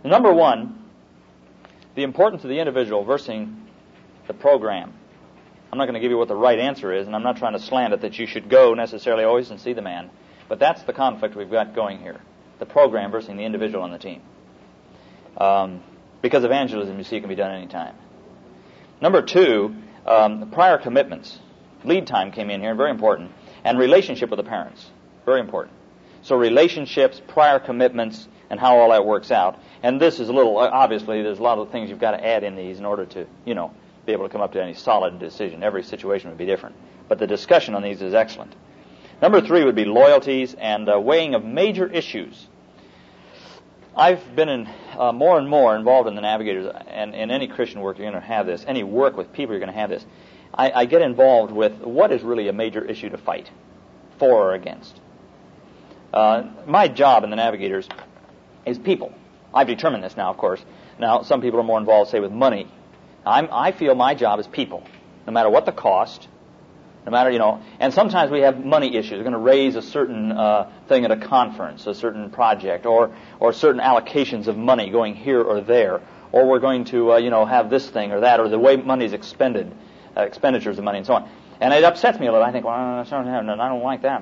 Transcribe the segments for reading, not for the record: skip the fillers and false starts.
Number one, the importance of the individual versus the program. I'm not going to give you what the right answer is, and I'm not trying to slant it that you should go necessarily always and see the man. But that's the conflict we've got going here. The program versus the individual on the team. Because evangelism, you see, can be done any time. Number two, prior commitments. Lead time came in here, very important. And relationship with the parents, very important. So relationships, prior commitments, and how all that works out. And this is a little, obviously, there's a lot of things you've got to add in these in order to, be able to come up to any solid decision. Every situation would be different. But the discussion on these is excellent. Number three would be loyalties and weighing of major issues. I've been in more and more involved in the Navigators, and in any Christian work you're going to have this. Any work with people you're going to have this. I get involved with what is really a major issue to fight, for or against. My job in the Navigators is people. I've determined this now, of course. Now, some people are more involved, say, with money. I feel my job is people, no matter what the cost, no matter, and sometimes we have money issues. We're going to raise a certain thing at a conference, a certain project, or certain allocations of money going here or there, or we're going to, have this thing or that, or the way money is expended, expenditures of money and so on. And it upsets me a little. I think, well, I don't like that.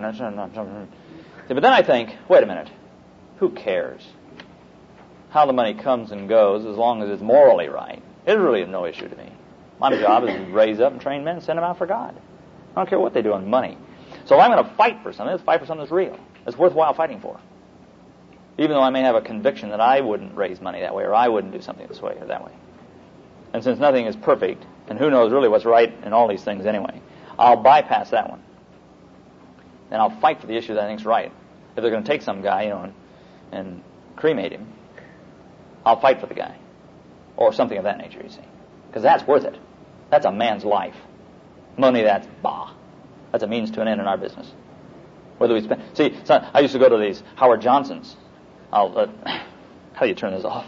But then I think, wait a minute, who cares how the money comes and goes as long as it's morally right? It's really no issue to me. My job is to raise up and train men and send them out for God. I don't care what they do on money. So if I'm going to fight for something, let's fight for something that's real, that's worthwhile fighting for. Even though I may have a conviction that I wouldn't raise money that way, or I wouldn't do something this way or that way. And since nothing is perfect, and who knows really what's right in all these things anyway, I'll bypass that one. And I'll fight for the issue that I think's right. If they're going to take some guy, and cremate him, I'll fight for the guy. Or something of that nature, you see. Because that's worth it. That's a man's life. Money, that's bah. That's a means to an end in our business. Whether we spend... See, I used to go to these Howard Johnsons. How do you turn this off?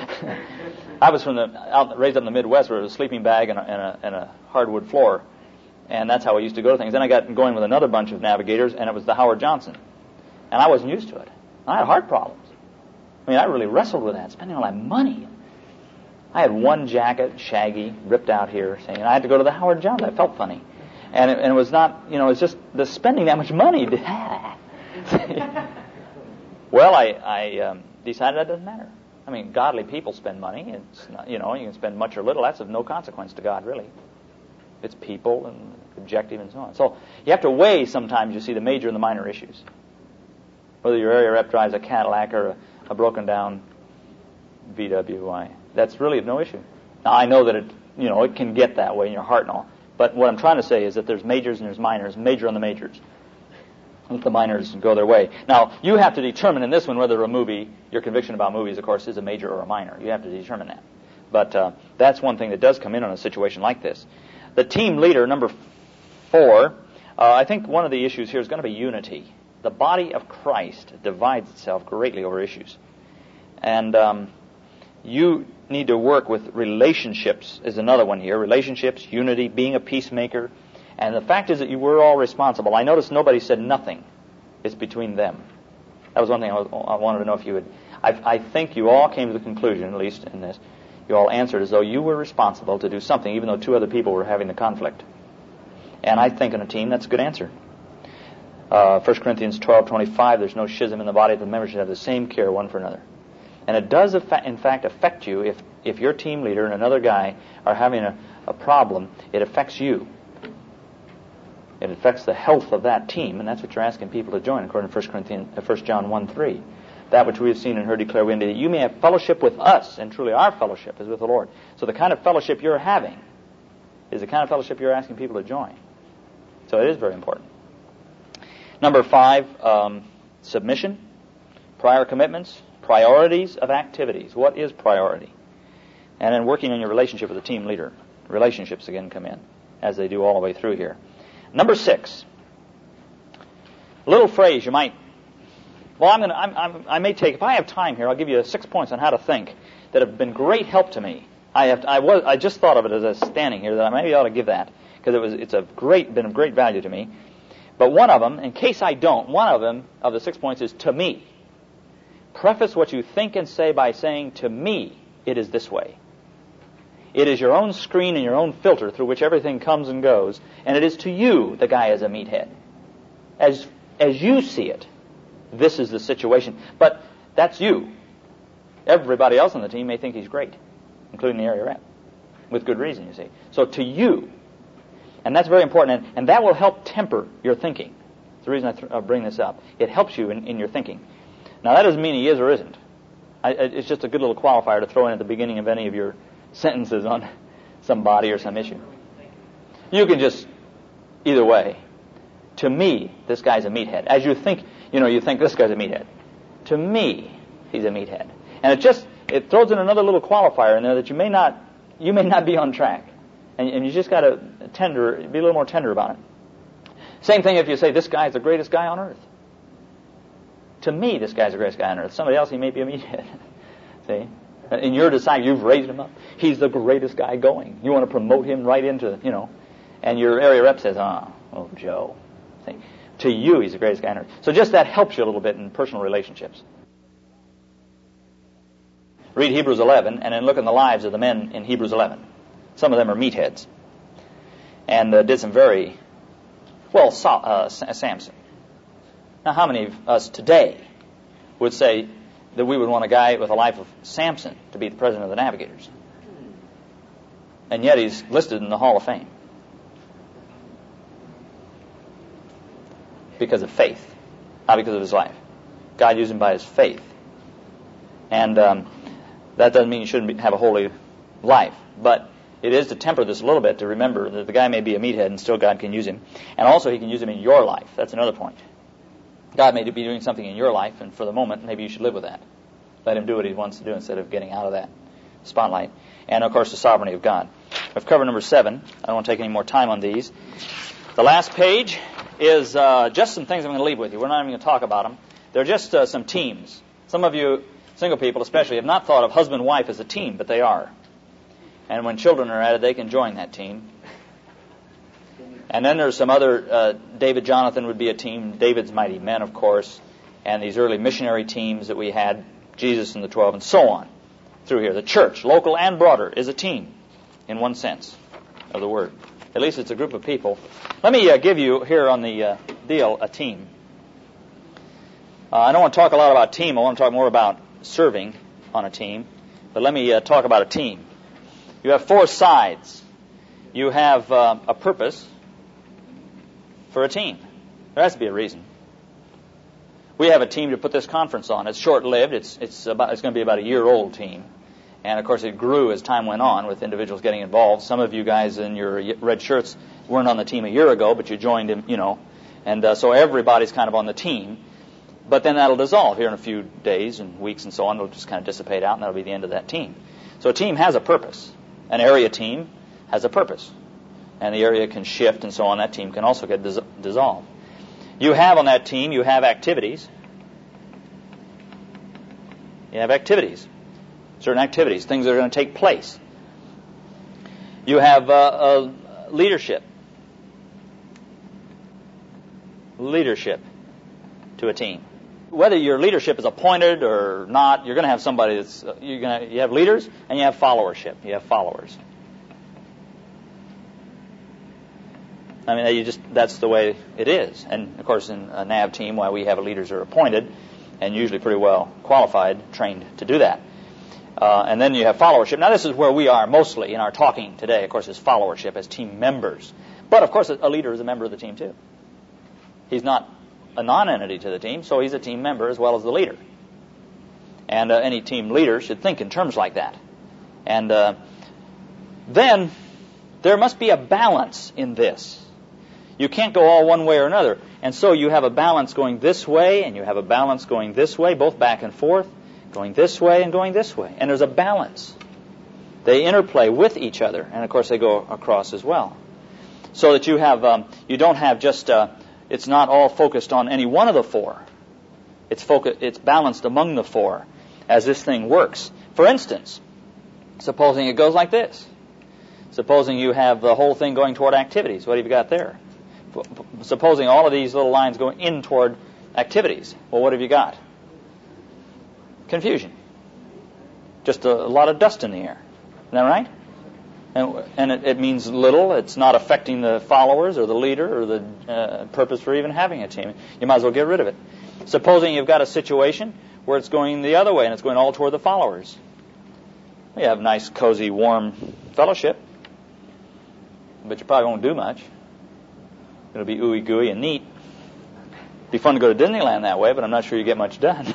I was raised up in the Midwest where it was a sleeping bag and a hardwood floor. And that's how I used to go to things. Then I got going with another bunch of navigators, and it was the Howard Johnson. And I wasn't used to it. I had heart problems. I really wrestled with that, spending all that money. I had one jacket, shaggy, ripped out here, saying, and I had to go to the Howard Johnson. I felt funny. And it was not, it's just the spending that much money. Well, I decided that doesn't matter. Godly people spend money. It's not, you can spend much or little. That's of no consequence to God, really. It's people and objective and so on. So you have to weigh sometimes, you see, the major and the minor issues. Whether your area rep drives a Cadillac or a broken down VW, that's really no issue. Now, I know that it can get that way in your heart and all. But what I'm trying to say is that there's majors and there's minors. Major on the majors. Let the minors go their way. Now, you have to determine in this one whether a movie, your conviction about movies, of course, is a major or a minor. You have to determine that. But that's one thing that does come in on a situation like this. The team leader, number 4, I think one of the issues here is going to be unity. The body of Christ divides itself greatly over issues. And you need to work with relationships is another one here. Relationships, unity, being a peacemaker. And the fact is that we're all responsible. I noticed nobody said nothing. It's between them. That was one thing I wanted to know if you would. I think you all came to the conclusion, at least in this, you all answered as though you were responsible to do something, even though 2 other people were having the conflict. And I think in a team that's a good answer. 1 Corinthians 12:25, there's no schism in the body, the members should have the same care one for another. And it does, in fact, affect you if your team leader and another guy are having a problem. It affects you. It affects the health of that team, and that's what you're asking people to join, according to 1 John 1:3. That which we have seen and heard declare we unto thee, that you may have fellowship with us, and truly our fellowship is with the Lord. So the kind of fellowship you're having is the kind of fellowship you're asking people to join. So it is very important. Number 5, submission, prior commitments, priorities of activities. What is priority? And then working on your relationship with the team leader. Relationships again come in, as they do all the way through here. Number 6, a little phrase you might. Well, I may take, if I have time here, I'll give you 6 points on how to think that have been great help to me. I just thought of it as I was standing here that I maybe ought to give that because it's been of great value to me. But one of them, in case I don't, one of them of the 6 points is to me. Preface what you think and say by saying, to me, it is this way. It is your own screen and your own filter through which everything comes and goes, and it is to you the guy is a meathead. As you see it, this is the situation. But that's you. Everybody else on the team may think he's great, including the area rep, with good reason, you see. So to you, and that's very important, and that will help temper your thinking. That's the reason I bring this up. It helps you in your thinking. Now, that doesn't mean he is or isn't. It's just a good little qualifier to throw in at the beginning of any of your sentences on somebody or some issue. You can just, either way, to me, this guy's a meathead. As you think, you think this guy's a meathead. To me, he's a meathead. And it throws in another little qualifier in there that you may not be on track. And you just got to be a little more tender about it. Same thing if you say, this guy's the greatest guy on earth. To me, this guy's the greatest guy on earth. Somebody else, he may be a meathead. See? In your deciding, you've raised him up. He's the greatest guy going. You want to promote him right into, and your area rep says, oh, Joe. See? To you, he's the greatest guy on earth. So just that helps you a little bit in personal relationships. Read Hebrews 11, and then look in the lives of the men in Hebrews 11. Some of them are meatheads. And did some very, Samson. Now, how many of us today would say that we would want a guy with a life of Samson to be the president of the Navigators? And yet he's listed in the Hall of Fame. Because of faith, not because of his life. God used him by his faith. And that doesn't mean you shouldn't have a holy life. But it is to temper this a little bit, to remember that the guy may be a meathead and still God can use him. And also he can use him in your life. That's another point. God may be doing something in your life, and for the moment, maybe you should live with that. Let him do what he wants to do instead of getting out of that spotlight. And, of course, the sovereignty of God. I've covered number 7. I don't want to take any more time on these. The last page is just some things I'm going to leave with you. We're not even going to talk about them. They're just some teams. Some of you, single people especially, have not thought of husband-wife as a team, but they are. And when children are added, they can join that team. And then there's some other, David Jonathan would be a team, David's Mighty Men, of course, and these early missionary teams that we had, Jesus and the 12, and so on through here. The church, local and broader, is a team in one sense of the word. At least it's a group of people. Let me give you here on the deal a team. I don't want to talk a lot about team. I want to talk more about serving on a team. But let me talk about a team. You have 4 sides. You have a purpose for a team. There has to be a reason. We have a team to put this conference on. It's short-lived. It's going to be about a year-old team. And, of course, it grew as time went on with individuals getting involved. Some of you guys in your red shirts weren't on the team a year ago, but you joined him, And so everybody's kind of on the team. But then that'll dissolve here in a few days and weeks and so on. It'll just kind of dissipate out, and that'll be the end of that team. So a team has a purpose. An area team has a purpose. And the area can shift and so on. That team can also get dissolved. You have on that team, you have activities. You have activities. Certain activities, things that are going to take place. You have leadership. Leadership to a team. Whether your leadership is appointed or not, you're going to have somebody that's, you have leaders and you have followership. You have followers. I mean, that's the way it is. And, of course, in a NAV team, why we have leaders who are appointed and usually pretty well qualified, trained to do that. And then you have followership. Now, this is where we are mostly in our talking today, of course, is followership as team members. But, of course, a leader is a member of the team, too. He's not a non-entity to the team, so he's a team member as well as the leader. And any team leader should think in terms like that. And then there must be a balance in this. You can't go all one way or another. And so you have a balance going this way, and you have a balance going this way, both back and forth, going this way and going this way. And there's a balance. They interplay with each other, and of course they go across as well. So that you have, you don't have just, it's not all focused on any one of the 4. It's balanced among the 4 as this thing works. For instance, supposing it goes like this. Supposing you have the whole thing going toward activities. What have you got there? Supposing all of these little lines go in toward activities. Well, what have you got? Confusion. Just a lot of dust in the air. Isn't that right? And it means little. It's not affecting the followers or the leader or the purpose for even having a team. You might as well get rid of it. Supposing you've got a situation where it's going the other way and it's going all toward the followers. You have nice, cozy, warm fellowship, but you probably won't do much. It'll be ooey gooey and neat. It'd be fun to go to Disneyland that way, but I'm not sure you get much done.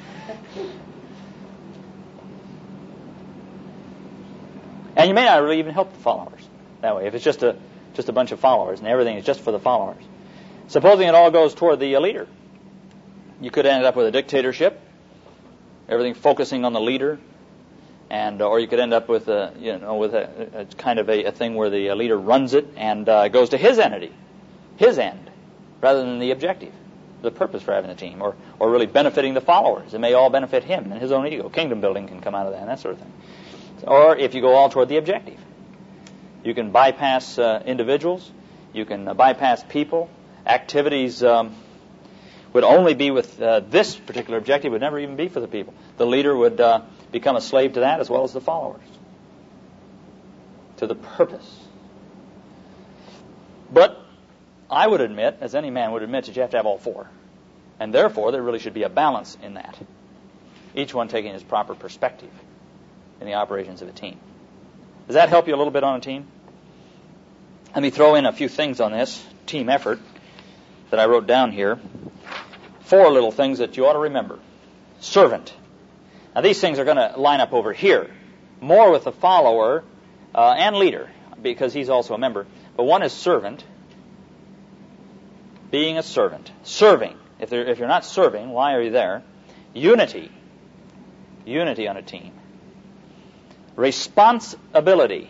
And you may not really even help the followers that way, if it's just a bunch of followers and everything is just for the followers. Supposing it all goes toward the leader, you could end up with a dictatorship, everything focusing on the leader, and or you could end up with a kind of a thing where the leader runs it and goes to his entity, his end, rather than the objective, the purpose for having a team, or really benefiting the followers. It may all benefit him and his own ego. Kingdom building can come out of that and that sort of thing. Or if you go all toward the objective, you can bypass individuals, you can bypass people. Activities would only be with this particular objective, would never even be for the people. The leader would become a slave to that as well as the followers, to the purpose. But I would admit, as any man would admit, that you have to have all four. And therefore, there really should be a balance in that, each one taking his proper perspective in the operations of a team. Does that help you a little bit on a team? Let me throw in a few things on this team effort that I wrote down here. 4 little things that you ought to remember. Servant. Now these things are going to line up over here, more with the follower and leader, because he's also a member. But one is servant. Being a servant. Serving. If you're not serving, why are you there? Unity. Unity on a team. Responsibility.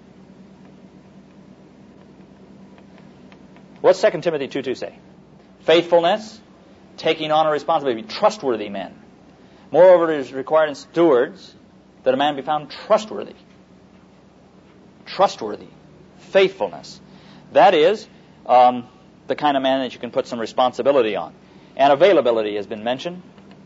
What's 2 Timothy 2:2 say? Faithfulness, taking on a responsibility, trustworthy men. Moreover, it is required in stewards that a man be found trustworthy. Trustworthy. Faithfulness. That is the kind of man that you can put some responsibility on. And availability has been mentioned.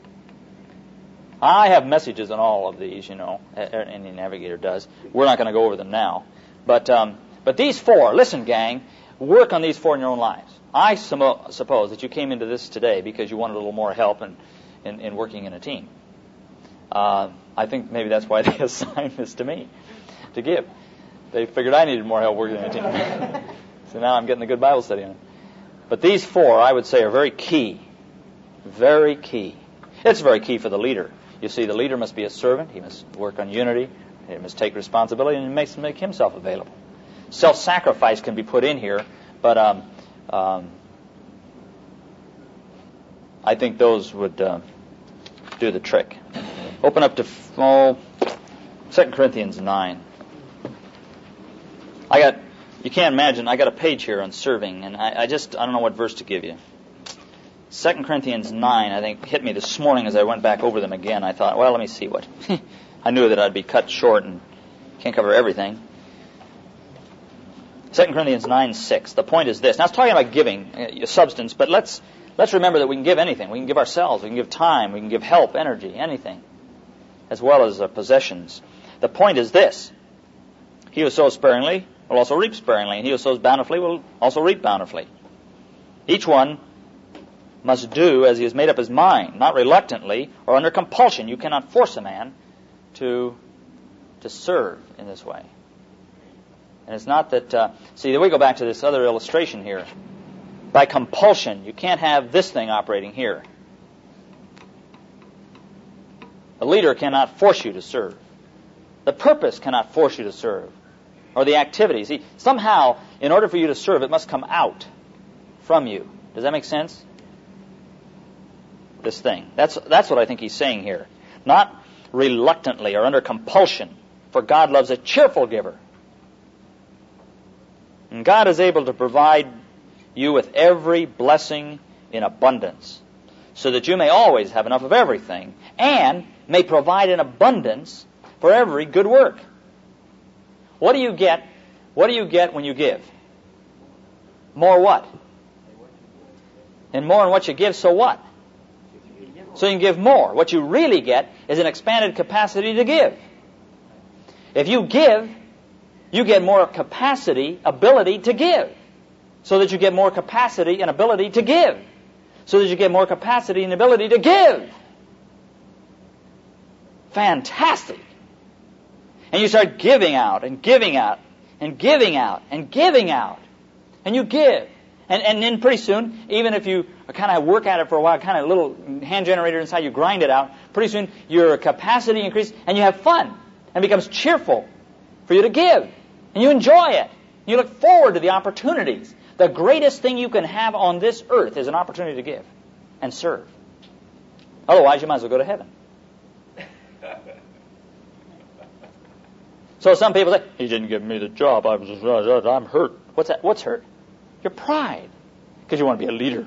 I have messages on all of these, any navigator does. We're not going to go over them now. But these 4, listen, gang, work on these 4 in your own lives. I suppose that you came into this today because you wanted a little more help in working in a team. I think maybe that's why they assigned this to me, to give. They figured I needed more help working in a team. So now I'm getting a good Bible study on it. But these 4, I would say, are very key. Very key. It's very key for the leader. You see, the leader must be a servant. He must work on unity. He must take responsibility, and he must make himself available. Self-sacrifice can be put in here, but I think those would do the trick. Open up to 2 Corinthians 9. You can't imagine, I got a page here on serving, and I don't know what verse to give you. 2 Corinthians 9, I think, hit me this morning as I went back over them again. I thought, well, let me see what. I knew that I'd be cut short and can't cover everything. 2 Corinthians 9:6. The point is this. Now, it's talking about giving substance, but let's remember that we can give anything. We can give ourselves. We can give time. We can give help, energy, anything, as well as possessions. The point is this. He who sows sparingly will also reap sparingly, and he who sows bountifully will also reap bountifully. Each one must do as he has made up his mind, not reluctantly or under compulsion. You cannot force a man to serve in this way. And it's not that... see, we go back to this other illustration here. By compulsion, you can't have this thing operating here. The leader cannot force you to serve. The purpose cannot force you to serve. Or the activity. See, somehow, in order for you to serve, it must come out from you. Does that make sense? This thing. That's what I think he's saying here. Not reluctantly or under compulsion, for God loves a cheerful giver. And God is able to provide you with every blessing in abundance, so that you may always have enough of everything, and may provide in abundance for every good work. What do you get? What do you get when you give? More what? And more in what you give, so what? So you can give more. What you really get is an expanded capacity to give. If you give, you get more capacity, ability to give. So that you get more capacity and ability to give. So that you get more capacity and ability to give. Fantastic. And you start giving out and giving out and giving out and giving out. And you give. And then pretty soon, even if you kind of work at it for a while, kind of a little hand generator inside, you grind it out, pretty soon your capacity increases and you have fun. And it becomes cheerful for you to give. And you enjoy it. You look forward to the opportunities. The greatest thing you can have on this earth is an opportunity to give and serve. Otherwise, you might as well go to heaven. So some people say, he didn't give me the job. I'm hurt. What's that? What's hurt? Your pride. Because you want to be a leader.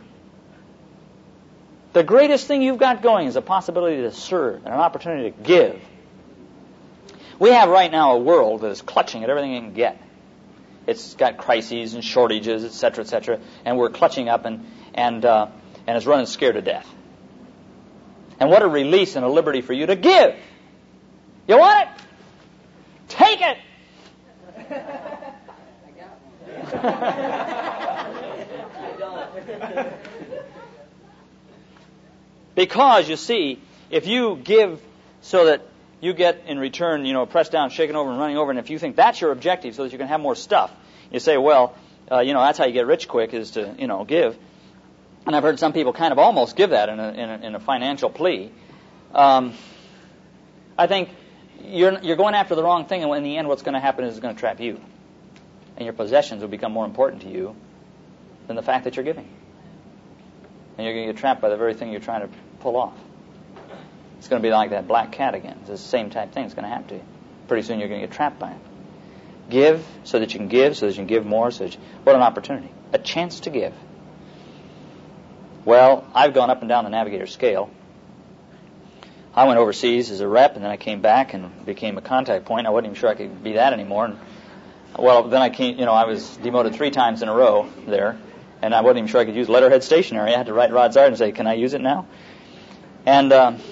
The greatest thing you've got going is a possibility to serve and an opportunity to give. We have right now a world that is clutching at everything it can get. It's got crises and shortages, etc., and we're clutching up and it's running scared to death. And what a release and a liberty for you to give. You want it? Take it! Because, you see, if you give so that you get in return, pressed down, shaken over, and running over, and if you think that's your objective so that you can have more stuff, you say, well, that's how you get rich quick is to, give. And I've heard some people kind of almost give that in a financial plea. I think you're going after the wrong thing, and in the end what's going to happen is it's going to trap you. And your possessions will become more important to you than the fact that you're giving. And you're going to get trapped by the very thing you're trying to pull off. It's going to be like that black cat again. It's the same type thing that's going to happen to you. Pretty soon you're going to get trapped by it. Give so that you can give, so that you can give more. What an opportunity. A chance to give. Well, I've gone up and down the Navigator scale. I went overseas as a rep, and then I came back and became a contact point. I wasn't even sure I could be that anymore. And, then I came, I was demoted 3 times in a row there, and I wasn't even sure I could use letterhead stationery. I had to write Rod Zard and say, can I use it now? And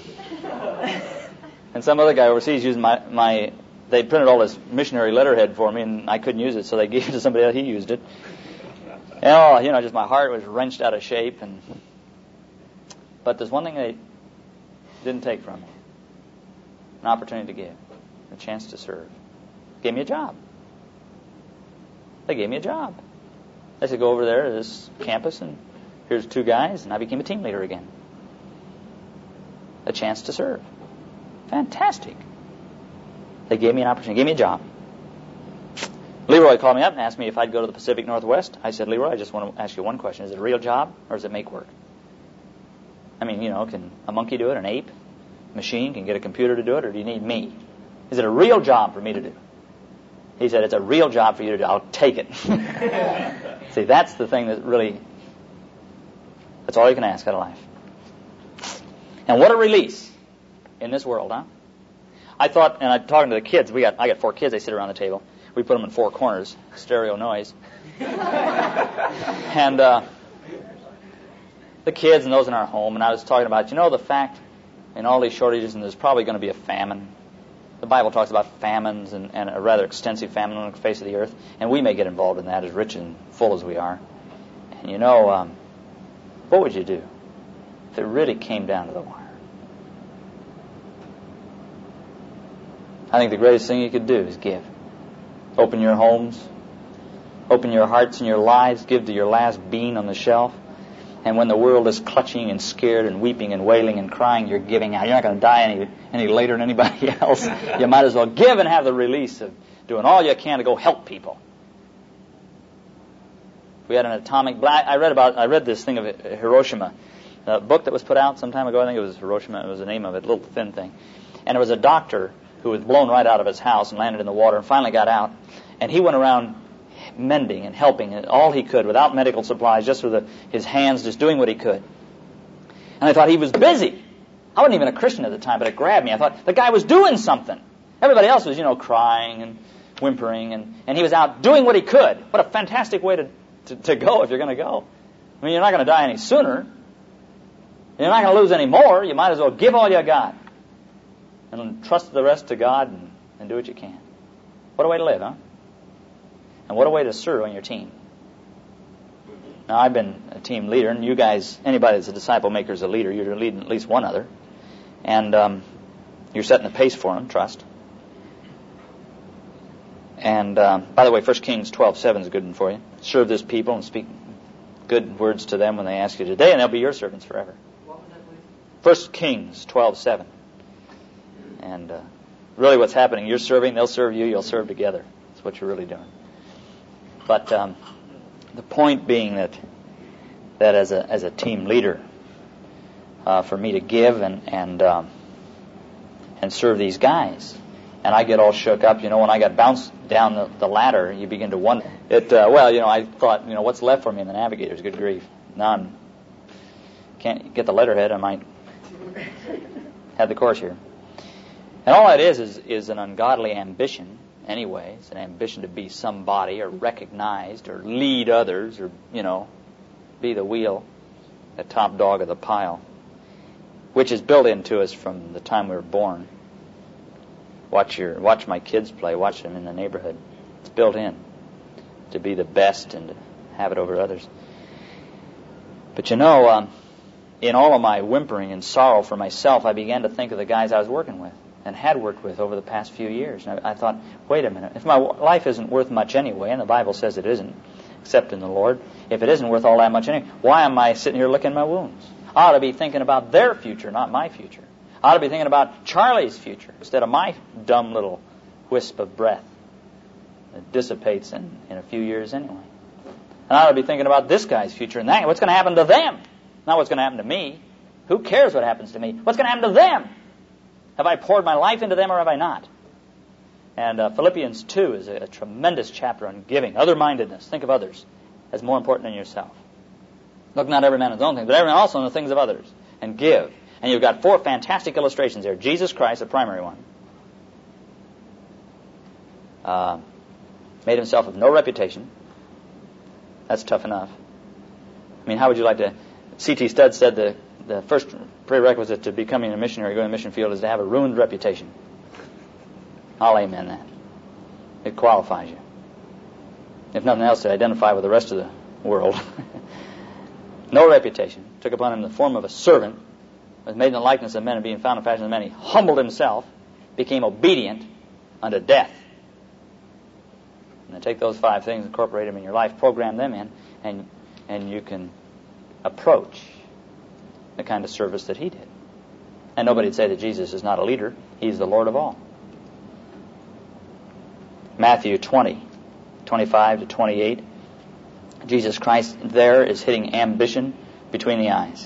and some other guy overseas used they printed all this missionary letterhead for me, and I couldn't use it, so they gave it to somebody else. He used it. And, just my heart was wrenched out of shape. But there's one thing they didn't take from me. An opportunity to give. A chance to serve. Gave me a job. They gave me a job. They said, go over there to this campus, and here's 2 guys, and I became a team leader again. A chance to serve. Fantastic. They gave me an opportunity, gave me a job. Leroy called me up and asked me if I'd go to the Pacific Northwest. I said, Leroy, I just want to ask you one question. Is it a real job, or does it make work? I mean, can a monkey do it, an ape? A machine can get a computer to do it, or do you need me? Is it a real job for me to do? He said, it's a real job for you to do. I'll take it. See, that's the thing that really, that's all you can ask out of life. And what a release in this world, huh? I thought, and I'm talking to the kids, I got 4 kids, they sit around the table. We put them in 4 corners, stereo noise. And the kids and those in our home, and I was talking about, the fact in all these shortages, and there's probably going to be a famine. The Bible talks about famines and a rather extensive famine on the face of the earth, and we may get involved in that as rich and full as we are. And what would you do if it really came down to the wire? I think the greatest thing you could do is give. Open your homes, open your hearts and your lives, give to your last bean on the shelf. And when the world is clutching and scared and weeping and wailing and crying, you're giving out. You're not going to die any later than anybody else. You might as well give and have the release of doing all you can to go help people. We had an atomic blast. I read this thing of Hiroshima, a book that was put out some time ago. I think it was Hiroshima. It was the name of it, a little thin thing. And it was a doctor who was blown right out of his house and landed in the water and finally got out. And he went around mending and helping all he could without medical supplies, just with his hands, just doing what he could. And I thought he was busy. I wasn't even a Christian at the time, but it grabbed me. I thought the guy was doing something. Everybody else was, crying and whimpering, and he was out doing what he could. What a fantastic way to go if you're going to go. I mean, you're not going to die any sooner. You're not going to lose any more. You might as well give all you got. and trust the rest to God and do what you can. What a way to live, huh? And what a way to serve on your team. Now, I've been a team leader, and you guys, anybody that's a disciple maker is a leader. You're leading at least one other. And you're setting the pace for them, trust. And, by the way, 1 Kings 12:7 is a good one for you. Serve this people and speak good words to them when they ask you today, and they'll be your servants forever. What was that, please? 1 Kings 12:7. And really what's happening, you're serving, they'll serve you, you'll serve together. That's what you're really doing. But the point being that as a team leader, for me to give and serve these guys, and I get all shook up. When I got bounced down the ladder, you begin to wonder. I thought, what's left for me in the Navigators? Good grief! Now can't get the letterhead. I might have the course here. And all that is an ungodly ambition. Anyway, it's an ambition to be somebody or recognized or lead others or, be the wheel, the top dog of the pile, which is built into us from the time we were born. Watch my kids play. Watch them in the neighborhood. It's built in to be the best and to have it over others. But in all of my whimpering and sorrow for myself, I began to think of the guys I was working with and had worked with over the past few years. And I thought, wait a minute, if my life isn't worth much anyway, and the Bible says it isn't, except in the Lord, if it isn't worth all that much anyway, why am I sitting here licking my wounds? I ought to be thinking about their future, not my future. I ought to be thinking about Charlie's future instead of my dumb little wisp of breath that dissipates in a few years anyway. And I ought to be thinking about this guy's future and what's going to happen to them, not what's going to happen to me. Who cares what happens to me? What's going to happen to them? Have I poured my life into them or have I not? And Philippians 2 is a tremendous chapter on giving, other-mindedness. Think of others as more important than yourself. Look not every man on his own things, but every man also on the things of others. And give. And you've got 4 fantastic illustrations there. Jesus Christ, the primary one. Made himself of no reputation. That's tough enough. I mean, how would you like to... C.T. Studd said the first prerequisite to becoming a missionary, going to the mission field, is to have a ruined reputation. I'll amen that. It qualifies you. If nothing else, to identify with the rest of the world. No reputation. Took upon him the form of a servant. Was made in the likeness of men, and being found in fashion of men, he humbled himself, became obedient unto death. And then take those 5 things, incorporate them in your life, program them in, and you can approach the kind of service that he did. And nobody would say that Jesus is not a leader. He's the Lord of all. Matthew 20:25 to 28. Jesus Christ there is hitting ambition between the eyes.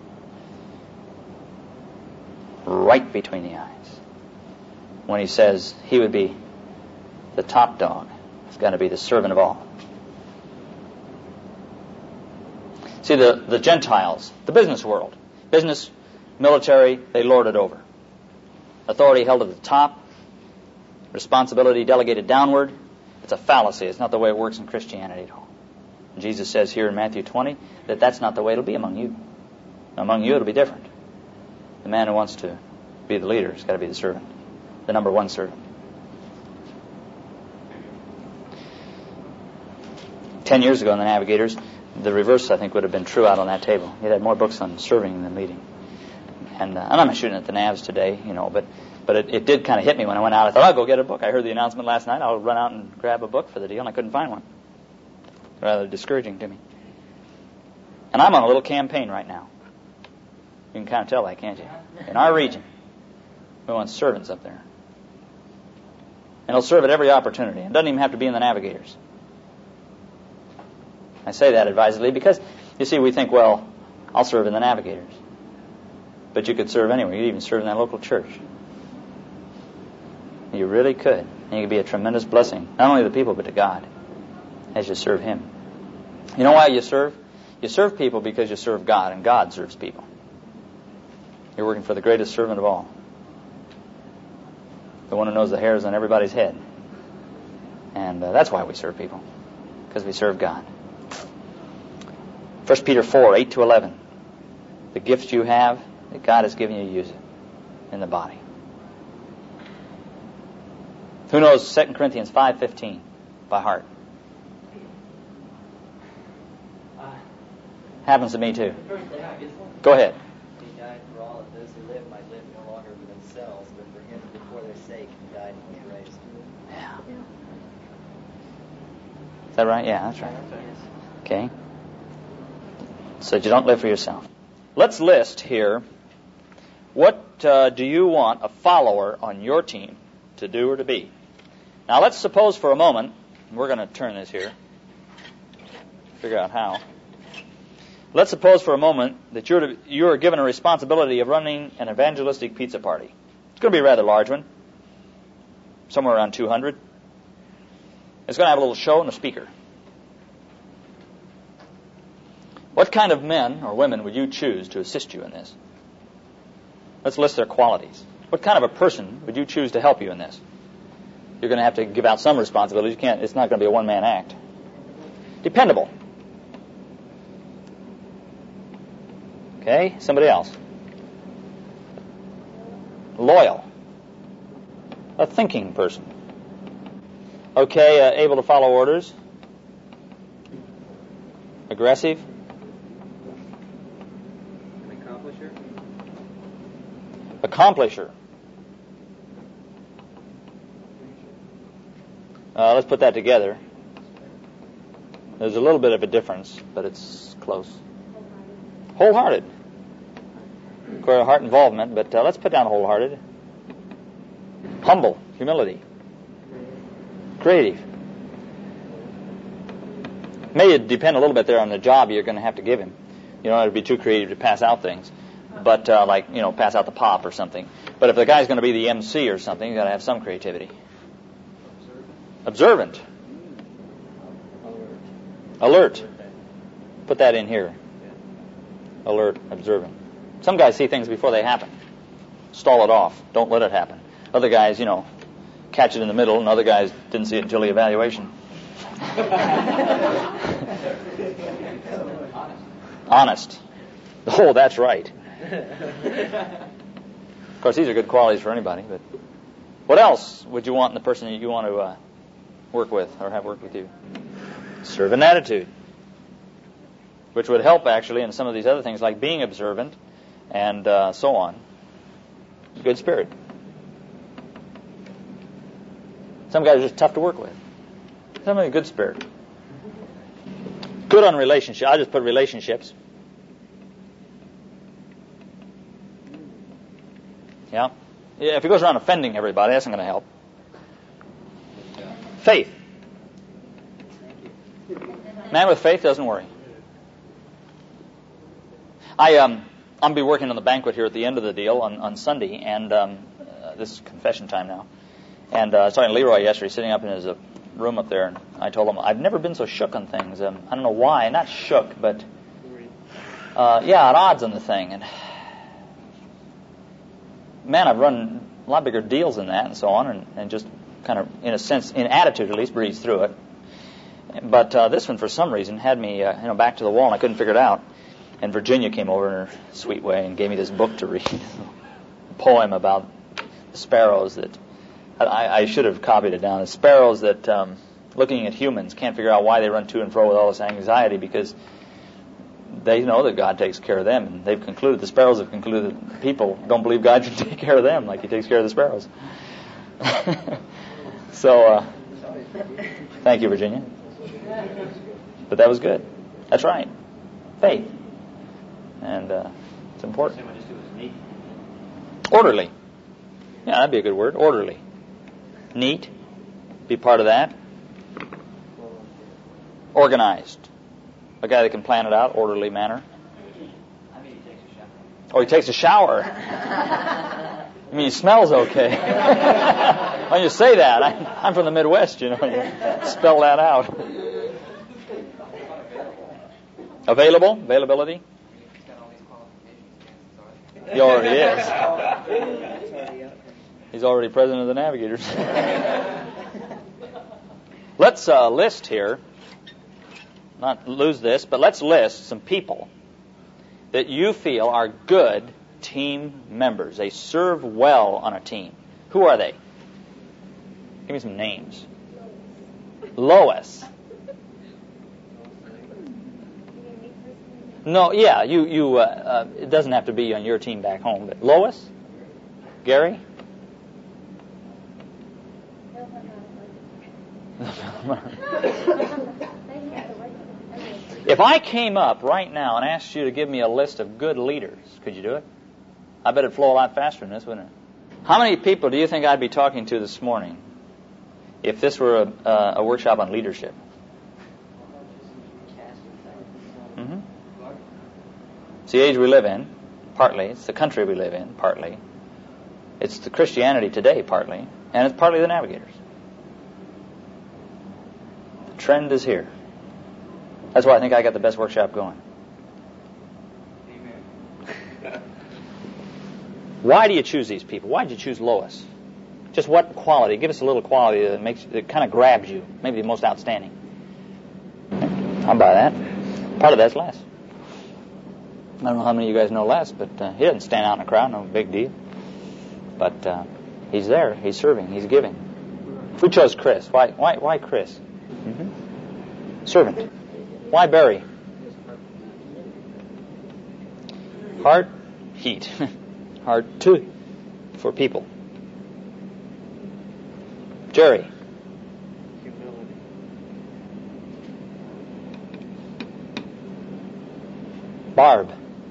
Right between the eyes. When he says he would be the top dog. He's going to be the servant of all. See, the Gentiles, the business world, business, military, they lord it over. Authority held at the top, responsibility delegated downward. It's a fallacy. It's not the way it works in Christianity at all. And Jesus says here in Matthew 20 that that's not the way it'll be among you. Among you it'll be different. The man who wants to be the leader has got to be the servant, the number one servant. 10 years ago in the Navigators, the reverse, I think, would have been true out on that table. You'd had more books on serving than leading. And I'm not shooting at the Navs today, but it did kind of hit me when I went out. I thought, I'll go get a book. I heard the announcement last night. I'll run out and grab a book for the deal, and I couldn't find one. Rather discouraging to me. And I'm on a little campaign right now. You can kind of tell that, can't you? In our region, we want servants up there. And it'll serve at every opportunity. It doesn't even have to be in the Navigators. I say that advisedly because, you see, we think, well, I'll serve in the Navigators. But you could serve anywhere. You could even serve in that local church. You really could. And you could be a tremendous blessing, not only to the people, but to God, as you serve Him. You know why you serve? You serve people because you serve God, and God serves people. You're working for the greatest servant of all. The one who knows the hairs on everybody's head. And that's why we serve people. Because we serve God. 1 Peter 4:8 to 11. The gifts you have that God has given you, use it in the body. Who knows 2 Corinthians 5:15 by heart? Happens to me too. Go ahead. He died for all of those who live might live no longer for themselves, but for him who for their sake died and was raised. Yeah. Is that right? Yeah, that's right. Okay. So you don't live for yourself. Let's list here, what do you want a follower on your team to do or to be? Now let's suppose for a moment, we're going to turn this here, figure out how. Let's suppose for a moment that you're given a responsibility of running an evangelistic pizza party. It's going to be a rather large one, somewhere around 200. It's going to have a little show and a speaker. What kind of men or women would you choose to assist you in this? Let's list their qualities. What kind of a person would you choose to help you in this? You're going to have to give out some responsibilities. It's not going to be a one-man act. Dependable. Okay, somebody else. Loyal. A thinking person. Okay, able to follow orders. Aggressive. An accomplisher. Accomplisher. Let's put that together. There's a little bit of a difference, but it's close. Wholehearted. Require heart involvement, but let's put down wholehearted. Humble. Humility. Creative. May depend a little bit there on the job you're going to have to give him. You don't have to be too creative to pass out things, but pass out the pop or something. But if the guy's going to be the MC or something, you've got to have some creativity. Observant. Alert. Put that in here. Alert, observant. Some guys see things before they happen. Stall it off. Don't let it happen. Other guys, catch it in the middle, and other guys didn't see it until the evaluation. Honest. Oh, that's right. Of course, these are good qualities for anybody, but what else would you want in the person that you want to work with or have work with you? Servant attitude, which would help actually in some of these other things like being observant and so on. Good spirit. Some guys are just tough to work with. Somebody good spirit. Good on relationships. I just put relationships. Yeah. If he goes around offending everybody, that's not going to help. Faith. Man with faith doesn't worry. I'm going to be working on the banquet here at the end of the deal on Sunday, and this is confession time now. And I was talking to Leroy yesterday, sitting up in his room up there, and I told him, I've never been so shook on things. I don't know why. Not shook, but, at odds on the thing. And, man, I've run a lot bigger deals than that and so on, and just kind of, in a sense, in attitude at least, breezed through it. But this one, for some reason, had me back to the wall, and I couldn't figure it out. And Virginia came over in her sweet way and gave me this book to read, a poem about the sparrows that I should have copied it down. The sparrows that, looking at humans, can't figure out why they run to and fro with all this anxiety, because they know that God takes care of them, and the sparrows have concluded that people don't believe God can take care of them like He takes care of the sparrows. So, thank you, Virginia. But that was good. That's right. Faith. And it's important. Orderly. Yeah, that'd be a good word. Orderly. Neat. Be part of that. Organized. A guy that can plan it out, orderly manner. I mean, he takes a shower. Oh, he takes a shower. I mean, he smells okay. When you say that, I'm from the Midwest, you spell that out. Availability. He already is. He's already president of the Navigators. Let's list here, not lose this, but let's list some people that you feel are good team members. They serve well on a team. Who are they? Give me some names. Lois. No, yeah, you. It doesn't have to be on your team back home, but Lois, Gary. If I came up right now and asked you to give me a list of good leaders, could you do it? I bet it'd flow a lot faster than this, wouldn't it? How many people do you think I'd be talking to this morning if this were a workshop on leadership? Mm-hmm. It's the age we live in, partly. It's the country we live in, partly. It's the Christianity today, partly. And it's partly the Navigators. The trend is here. That's why I think I got the best workshop going. Amen. Why do you choose these people? Why did you choose Lois? Just what quality? Give us a little quality that kind of grabs you. Maybe the most outstanding. I'll buy that. Part of that's Les. I don't know how many of you guys know Les, but he doesn't stand out in a crowd. No big deal. But he's there. He's serving. He's giving. Who chose Chris? Why Chris? Mm-hmm. Servant. Why Barry? Heart, heat. Heart, too, for people. Jerry. Humility. Barb.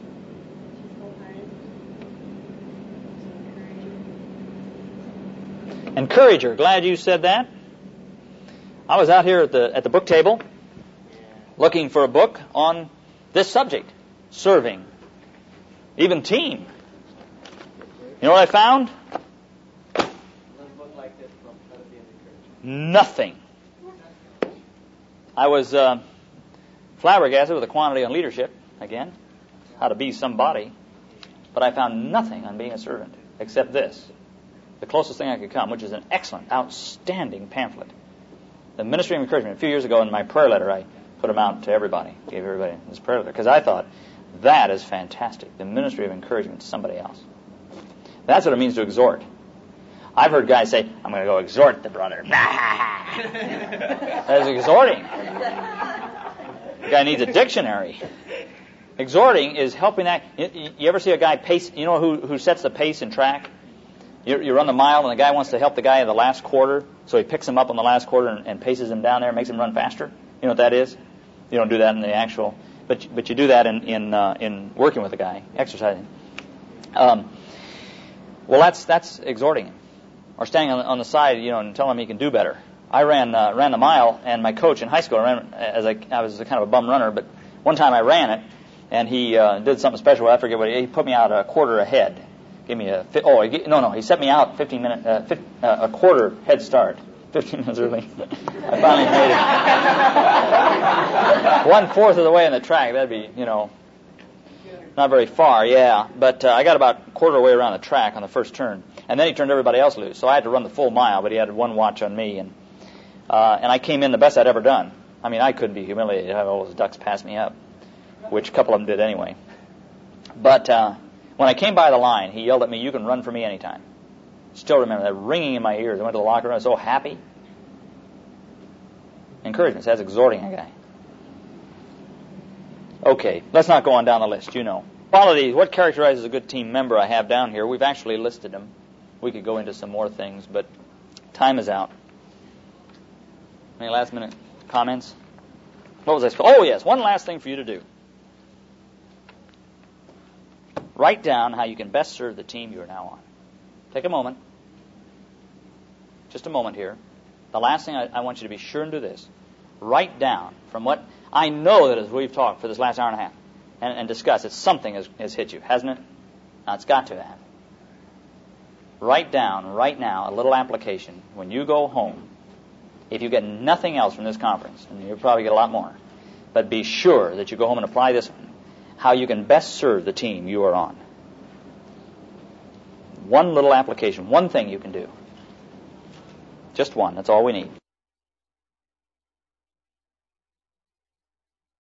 Encourager. Glad you said that. I was out here at the book table looking for a book on this subject, serving, even team. You know what I found? Nothing. I was flabbergasted with the quantity on leadership, again, how to be somebody, but I found nothing on being a servant except this, the closest thing I could come, which is an excellent, outstanding pamphlet. The Ministry of Encouragement. A few years ago in my prayer letter, I put them out to everybody, gave everybody this prayer letter, because I thought, that is fantastic, the Ministry of Encouragement to somebody else. That's what it means to exhort. I've heard guys say, I'm going to go exhort the brother. That is exhorting. The guy needs a dictionary. Exhorting is helping that. You ever see a guy pace, you know who sets the pace in track? You run the mile and the guy wants to help the guy in the last quarter, so he picks him up on the last quarter and paces him down there and makes him run faster. You know what that is? You don't do that in the actual, but you do that in working with a guy, exercising. Well, that's exhorting him, or standing on the side, and telling him he can do better. I ran the mile, and my coach in high school I was kind of a bum runner, but one time I ran it, and he did something special. I forget what he put me out a quarter ahead. Gave me he set me out 15 minutes, a quarter head start, 15 minutes early. I finally made it 1/4 of the way in the track. That'd be, not very far, yeah. But I got about a quarter way around the track on the first turn, and then he turned everybody else loose. So I had to run the full mile, but he had one watch on me, and I came in the best I'd ever done. I mean, I couldn't be humiliated to have all those ducks pass me up, which a couple of them did anyway. But when I came by the line, he yelled at me, "You can run for me anytime." Still remember that ringing in my ears. I went to the locker room. I was so happy. Encouragement. That's exhorting a guy. Okay, let's not go on down the list. Qualities. What characterizes a good team member? I have down here. We've actually listed them. We could go into some more things, but time is out. Any last-minute comments? What was I supposed? Oh yes, one last thing for you to do. Write down how you can best serve the team you are now on. Take a moment. Just a moment here. The last thing I want you to be sure and do this. Write down from what I know that as we've talked for this last hour and a half and discussed, it's something has hit you, hasn't it? Now, it's got to have. Write down right now a little application. When you go home, if you get nothing else from this conference, and you'll probably get a lot more, but be sure that you go home and apply this one, how you can best serve the team you are on. One little application, one thing you can do. Just one, that's all we need.